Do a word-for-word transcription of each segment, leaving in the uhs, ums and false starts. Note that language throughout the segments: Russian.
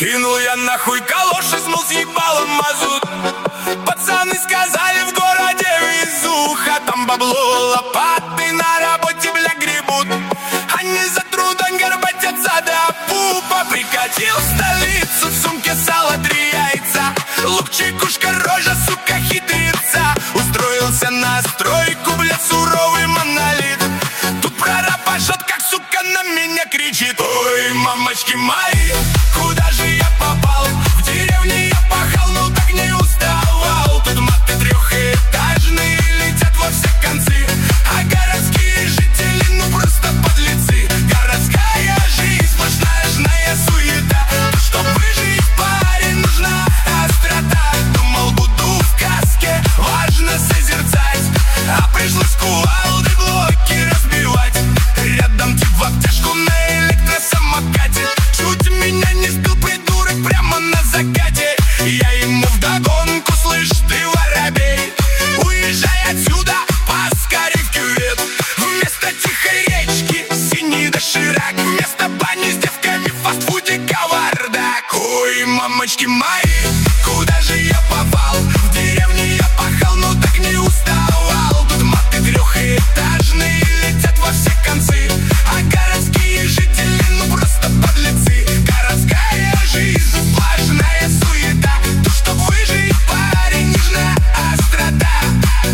Кинул я нахуй калоши, смыл с ебалом мазут. Пацаны сказали, в городе везуха, там бабло лопаты на работе, бля, гребут. Они за трудом горбатятся до пупа. Прикатил в столицу, в сумке сало, три яйца, лук, чекушка, рожа, сука, хитрица. Устроился на стройку, бля, суровый монолит. Тут прораб пашет, как сука на меня кричит. Ой, мамочки мои, куда же я попал? В деревне я пахал, но так не уставал. Тут маты трехэтажные летят во все концы, а городские жители, ну просто подлецы. Городская жизнь, сплошная жная суета. Чтоб выжить в паре, нужна острота. Думал, буду в каске, важно созерцать, а пришлось кувалды блоки разбивать. Рядом тип в обтяжку на электросамокате чуть меня не сбил придурок прямо на закате. Я ему вдогонку: слышь, ты воробей, уезжай отсюда поскорей в кювет. Вместо тихой речки синий доширак, вместо бани с девками в фастфуде кавардак. Ой, мамочки мои, куда же я попал? В деревне я пахал, но так не уставал. Тут маты трехэтажные летят во все концы, а городские жители, ну просто подлецы. Городская жизнь, сплошная суета. То, чтоб выжить в паре, нужна острота.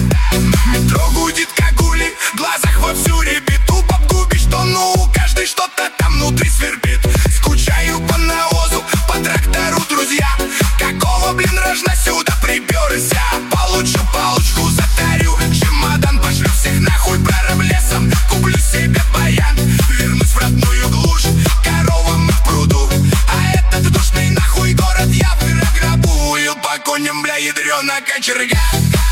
Метро гудит, как улей, в глазах вовсю ребит. У баб губит, что ну каждый что-то там внутри свербит. Скучаю по навозу, по трактору, друзья. Какого, блин, рожна сюда приперся? Получу палочку, затарю чемодан, пошлю всех нахуй прораб лесом. Куплю себе баян, вернусь в родную глушь, коровам в пруду. А этот душный нахуй город я програбую по коням, бля, ядрёна кочерга.